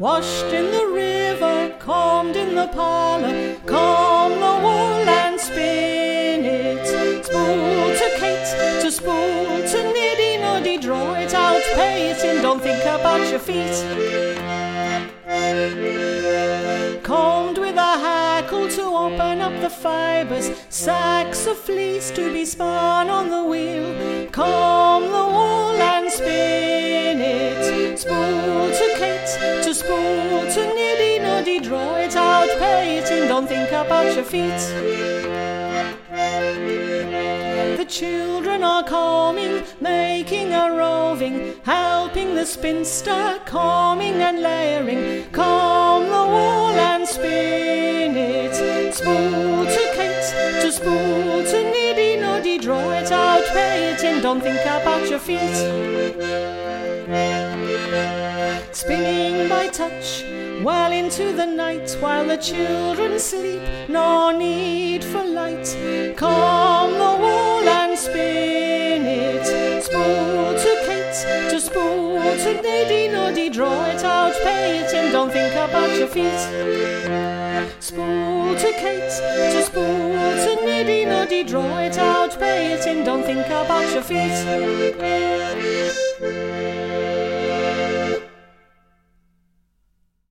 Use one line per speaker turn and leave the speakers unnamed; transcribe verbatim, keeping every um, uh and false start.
Washed in the river, combed in the parlour, comb the wool and spin it. Spool to Kate, to spool to niddy noddy, draw it out, pay it in, don't think about your feet. Combed with a hackle to open up the fibres, sacks of fleece to be spun on the wheel. Comb the wool and spin it. Spool to Kate, to spool to niddy noddy, draw it out, pay it in, don't think about your feet. The children are combing, making a roving, helping the spinster, combing and layering. Comb the wool and spin it. Spool to Kate, to spool to niddy noddy, draw it out, pay it in, don't think about your feet. Spinning by touch, well into the night, while the children sleep, no need for light. Comb the wool and spin it. Spool to Kate, to spool to niddy noddy, draw it out, pay it in, don't think about your feet. Spool to Kate, to spool to niddy noddy, draw it out, pay it in, don't think about your feet.